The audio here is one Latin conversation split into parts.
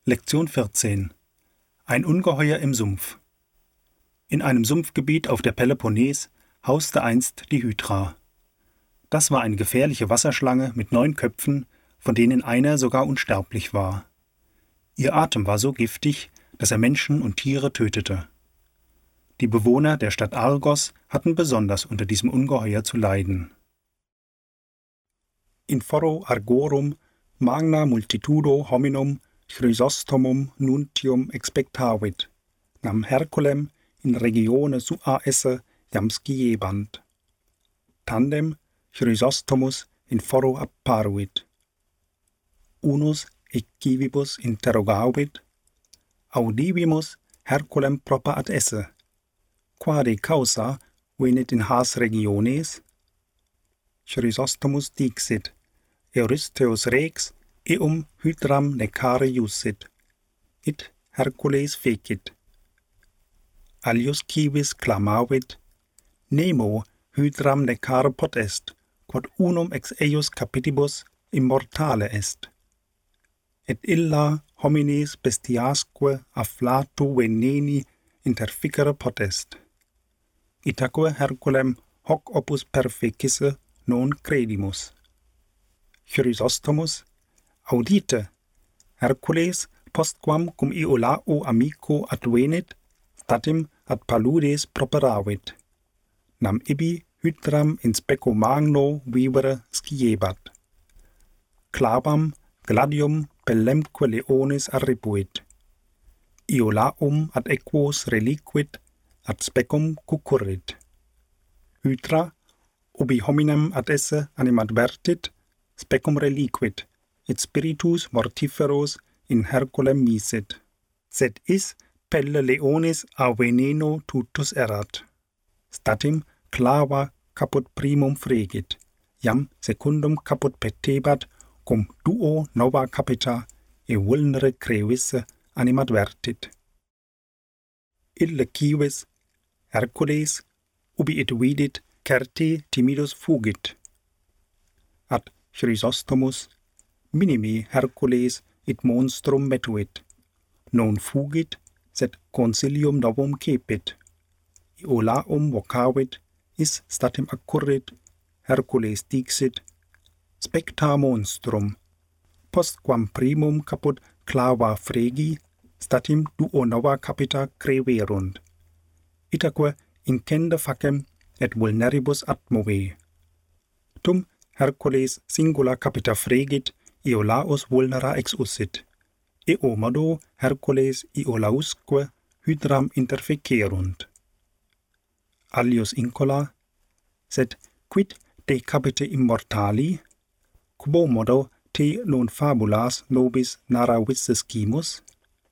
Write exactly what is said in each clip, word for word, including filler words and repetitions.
Lektion vierzehn. Ein Ungeheuer im Sumpf. In einem Sumpfgebiet auf der Peloponnes hauste einst die Hydra. Das war eine gefährliche Wasserschlange mit neun Köpfen, von denen einer sogar unsterblich war. Ihr Atem war so giftig, dass er Menschen und Tiere tötete. Die Bewohner der Stadt Argos hatten besonders unter diesem Ungeheuer zu leiden. In foro Argorum magna multitudo hominum Chrysostomum nuntium expectavit, nam Herculem in regione sua esse jam sciebant. Tandem Chrysostomus in foro apparuit. Unus equivibus interrogavit, audivimus Herculem proper ad esse, quade causa venit in has regiones? Chrysostomus dixit, Eurystheus rex eum hydram necare iussit, it Hercules fecit. Alius civis clamavit, nemo hydram necare potest, quod unum ex eius capitibus immortale est. Et illa homines bestiasque afflato veneni interficere potest. Itaque Herculem hoc opus perfecisse non credimus. Chrysostomus, audite, Hercules postquam cum Iolao amico advenit, statim ad paludes properavit. Nam ibi hydram in speco magno vivere sciebat. Clavam gladium pellemque leones arribuit. Iolaum ad equos reliquit, ad specum cucurrit. Hydra, ubi hominem ad esse animadvertit, specum reliquit, et spiritus mortiferos in Herculem misit. Sed is pelle leonis a veneno tutus erat. Statim clava caput primum fregit, jam secundum caput petebat, cum duo nova capita e vulnere crevisse animadvertit. Ille civis, Hercules, ubi it vidit, certe timidus fugit. Ad Chrysostomus, minimi Hercules it monstrum metuit, non fugit, sed consilium novum cepit. Iolaum vocavit, is statim accurrit, Hercules dixit, specta monstrum, postquam primum caput clava fregi, statim duo nova capita creverunt. Itaque incende facem et vulneribus atmove. Tum Hercules singula capita fregit, Iolaus vulnera exussit. Eo modo Hercules Iolausque hydram interfecerunt. Alius incola, sed quid de capite immortali? Quo modo te non fabulas nobis narra vicescimus?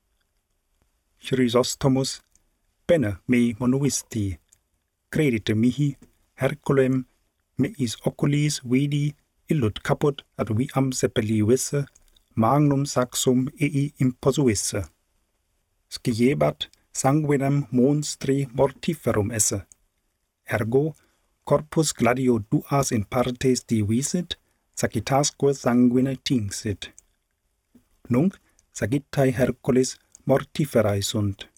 Chrysostomus, bene me monuisti, credite mihi, Herculem meis oculis vidi illut caput ad viam sepelivisse, magnum saxum ei imposuisse. Sciebat sanguinem monstri mortiferum esse. Ergo, corpus gladio duas in partes divisit, sagitasque sanguine tinxit. Nunc sagittae Hercules mortiferae sunt.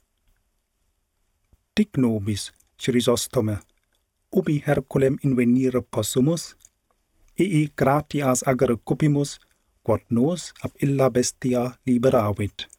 Dic nobis, Chrysostome, ubi Herculem invenire possumus, ei gratias agere cupimus, quod nos ab illa bestia liberavit.